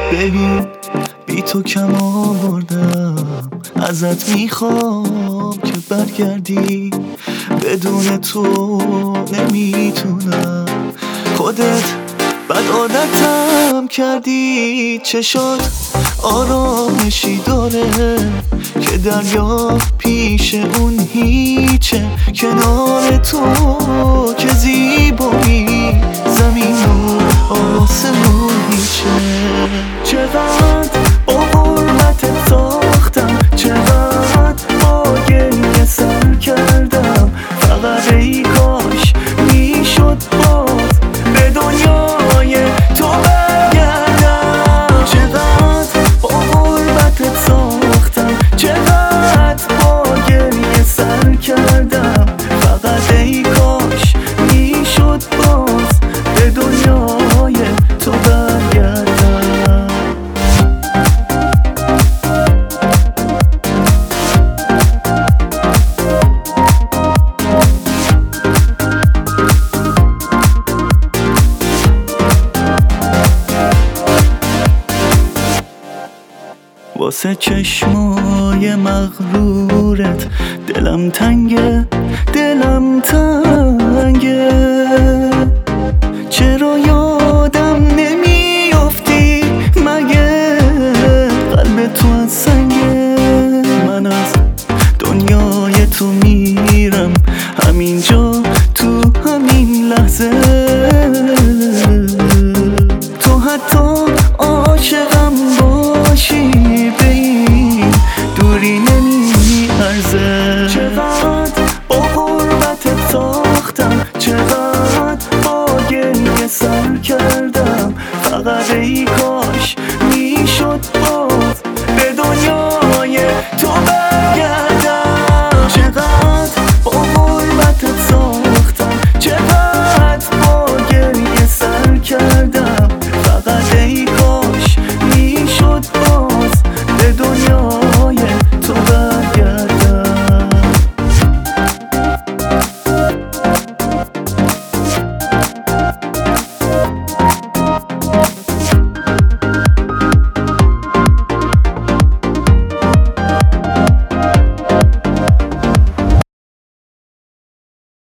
ببین بی تو کم آوردم، ازت میخوام که برگردی، بدون تو نمیتونم. خودت بد عادتم کردی، چشات آرامشی داره که دریا پیش اون هیچه، کنار تو که زیبایی زمین و آسمون هیچه. چقدر با غربتت ساختم، چقدر با گریه سر کردم، فقط ای کاش میشد باز به دنیای تو برگردم. چقدر با غربتت ساختم، چقدر با گریه سر کردم، فقط ای کاش میشد باز به دنیای تو برگردم. واسه چشمای مغرورت دلم تنگه، دلم تنگه. چرا یادم نمیافتی مگه، قلب تو از سنگه. من از دنیای تو میرم همینجا تو همین لحظه، تو حتی عاشقم باشی به این دوری نمیارزه. چقدر با غربتت ساختم، چقدر با گریه سر کردم، فقط ای